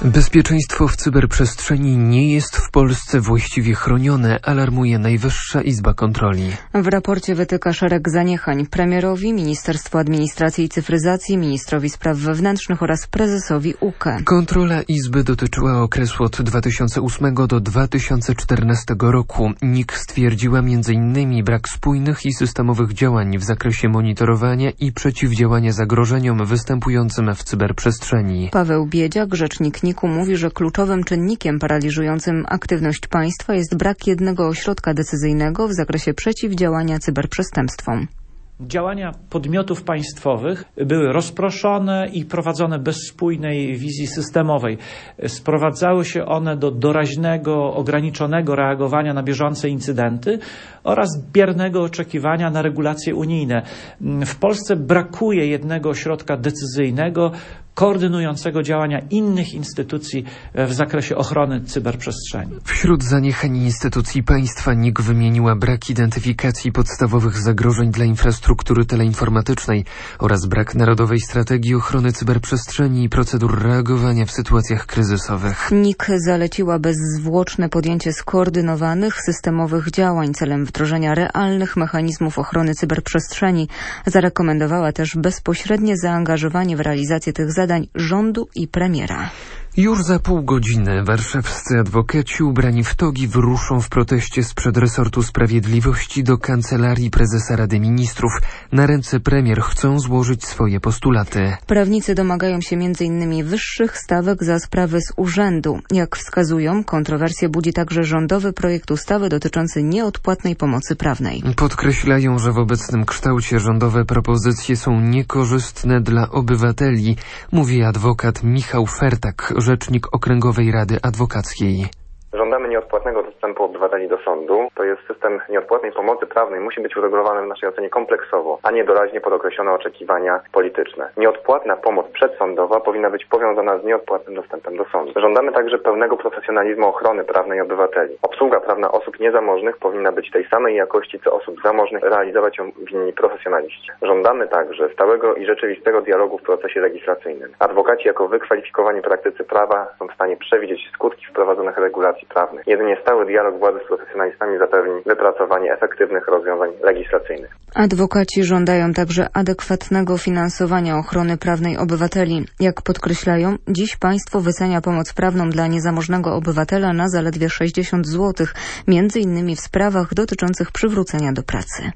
Bezpieczeństwo w cyberprzestrzeni nie jest w Polsce właściwie chronione, alarmuje Najwyższa Izba Kontroli. W raporcie wytyka szereg zaniechań premierowi, Ministerstwu Administracji i Cyfryzacji, ministrowi spraw wewnętrznych oraz prezesowi UKE. Kontrola Izby dotyczyła okresu od 2008 do 2014 roku. NIK stwierdziła m.in. brak spójnych i systemowych działań w zakresie monitorowania i przeciwdziałania zagrożeniom występującym w cyberprzestrzeni. Paweł Biedziak, rzecznik NIK, mówi, że kluczowym czynnikiem paraliżującym aktywność państwa jest brak jednego ośrodka decyzyjnego w zakresie przeciwdziałania cyberprzestępstwom. Działania podmiotów państwowych były rozproszone i prowadzone bez spójnej wizji systemowej. Sprowadzały się one do doraźnego, ograniczonego reagowania na bieżące incydenty oraz biernego oczekiwania na regulacje unijne. W Polsce brakuje jednego ośrodka decyzyjnego, koordynującego działania innych instytucji w zakresie ochrony cyberprzestrzeni. Wśród zaniechań instytucji państwa NIK wymieniła brak identyfikacji podstawowych zagrożeń dla infrastruktury teleinformatycznej oraz brak narodowej strategii ochrony cyberprzestrzeni i procedur reagowania w sytuacjach kryzysowych. NIK zaleciła bezzwłoczne podjęcie skoordynowanych, systemowych działań celem wdrożenia realnych mechanizmów ochrony cyberprzestrzeni. Zarekomendowała też bezpośrednie zaangażowanie w realizację tych zadań rządu i premiera. Już za pół godziny warszawscy adwokaci ubrani w togi wyruszą w proteście sprzed resortu sprawiedliwości do Kancelarii Prezesa Rady Ministrów. Na ręce premier chcą złożyć swoje postulaty. Prawnicy domagają się m.in. wyższych stawek za sprawy z urzędu. Jak wskazują, kontrowersje budzi także rządowy projekt ustawy dotyczący nieodpłatnej pomocy prawnej. Podkreślają, że w obecnym kształcie rządowe propozycje są niekorzystne dla obywateli, mówi adwokat Michał Fertak, rzecznik Okręgowej Rady Adwokackiej. Żądamy nieodpłatnego dostępu obywateli do sądu. To jest system nieodpłatnej pomocy prawnej. Musi być uregulowany w naszej ocenie kompleksowo, a nie doraźnie pod określone oczekiwania polityczne. Nieodpłatna pomoc przedsądowa powinna być powiązana z nieodpłatnym dostępem do sądu. Żądamy także pełnego profesjonalizmu ochrony prawnej obywateli. Obsługa prawna osób niezamożnych powinna być tej samej jakości co osób zamożnych, realizować ją winni profesjonaliści. Żądamy także stałego i rzeczywistego dialogu w procesie legislacyjnym. Adwokaci jako wykwalifikowani praktycy prawa są w stanie przewidzieć skutki wprowadzonych regulacji prawnych. Jedynie stały dialog władzy z profesjonalistami zapewni wypracowanie efektywnych rozwiązań legislacyjnych. Adwokaci żądają także adekwatnego finansowania ochrony prawnej obywateli. Jak podkreślają, dziś państwo wycenia pomoc prawną dla niezamożnego obywatela na zaledwie 60 zł, między innymi w sprawach dotyczących przywrócenia do pracy.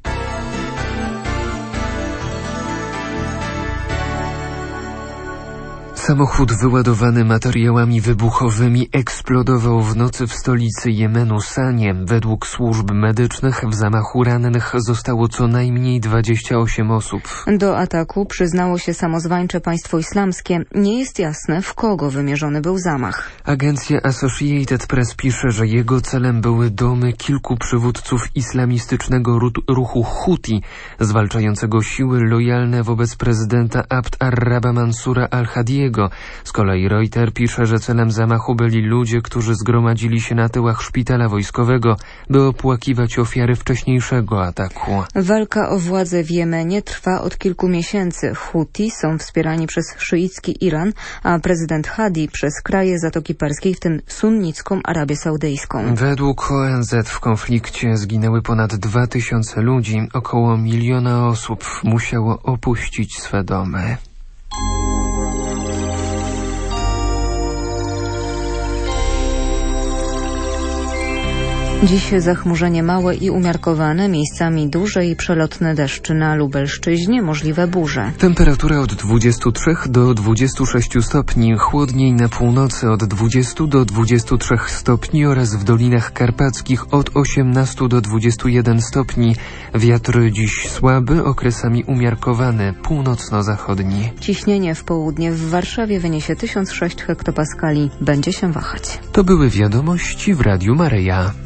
Samochód wyładowany materiałami wybuchowymi eksplodował w nocy w stolicy Jemenu, Sanie. Według służb medycznych w zamachu rannych zostało co najmniej 28 osób. Do ataku przyznało się samozwańcze państwo islamskie. Nie jest jasne, w kogo wymierzony był zamach. Agencja Associated Press pisze, że jego celem były domy kilku przywódców islamistycznego ruchu Huti, zwalczającego siły lojalne wobec prezydenta Abd ar-Rabba Mansura al-Hadiego. Z kolei Reuters pisze, że celem zamachu byli ludzie, którzy zgromadzili się na tyłach szpitala wojskowego, by opłakiwać ofiary wcześniejszego ataku. Walka o władzę w Jemenie trwa od kilku miesięcy. Huti są wspierani przez szyicki Iran, a prezydent Hadi przez kraje Zatoki Perskiej, w tym sunnicką Arabię Saudyjską. Według ONZ w konflikcie zginęły ponad 2000 ludzi. Około 1 miliona osób musiało opuścić swe domy. Dziś zachmurzenie małe i umiarkowane, miejscami duże i przelotne deszcze. Na Lubelszczyźnie możliwe burze. Temperatura od 23 do 26 stopni, chłodniej na północy od 20 do 23 stopni oraz w Dolinach Karpackich od 18 do 21 stopni. Wiatr dziś słaby, okresami umiarkowany, północno-zachodni. Ciśnienie w południe w Warszawie wyniesie 1006 hektopaskali. Będzie się wahać. To były wiadomości w Radiu Maryja.